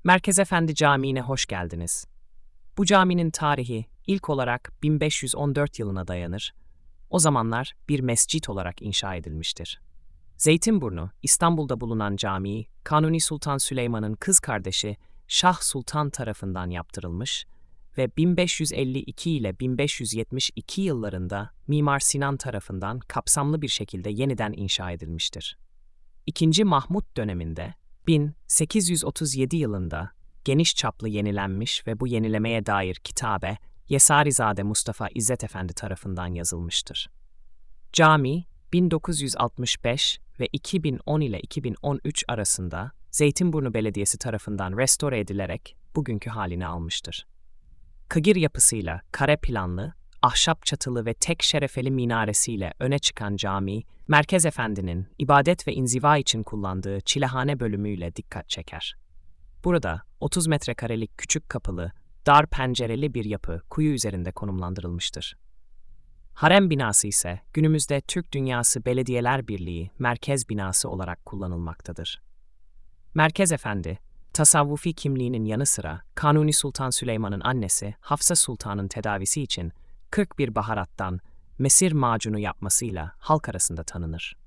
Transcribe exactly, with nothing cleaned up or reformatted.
Merkez Efendi Camii'ne hoş geldiniz. Bu caminin tarihi ilk olarak bin beş yüz on dört yılına dayanır. O zamanlar bir mescit olarak inşa edilmiştir. Zeytinburnu, İstanbul'da bulunan cami, Kanuni Sultan Süleyman'ın kız kardeşi Şah Sultan tarafından yaptırılmış ve bin beş yüz elli iki ile bin beş yüz yetmiş iki yıllarında Mimar Sinan tarafından kapsamlı bir şekilde yeniden inşa edilmiştir. İkinci Mahmut döneminde bin sekiz yüz otuz yedi yılında geniş çaplı yenilenmiş ve bu yenilemeye dair kitabe Yesarizade Mustafa İzzet Efendi tarafından yazılmıştır. Cami, bin dokuz yüz altmış beş ve iki bin on ile iki bin on üç arasında Zeytinburnu Belediyesi tarafından restore edilerek bugünkü halini almıştır. Kıgir yapısıyla kare planlı, ahşap çatılı ve tek şerefeli minaresiyle öne çıkan cami, Merkez Efendi'nin ibadet ve inziva için kullandığı çilehane bölümüyle dikkat çeker. Burada otuz metrekarelik küçük kapılı, dar pencereli bir yapı kuyu üzerinde konumlandırılmıştır. Harem binası ise günümüzde Türk Dünyası Belediyeler Birliği merkez binası olarak kullanılmaktadır. Merkez Efendi, tasavvufi kimliğinin yanı sıra Kanuni Sultan Süleyman'ın annesi Hafsa Sultan'ın tedavisi için kırk bir baharattan mesir macunu yapmasıyla halk arasında tanınır.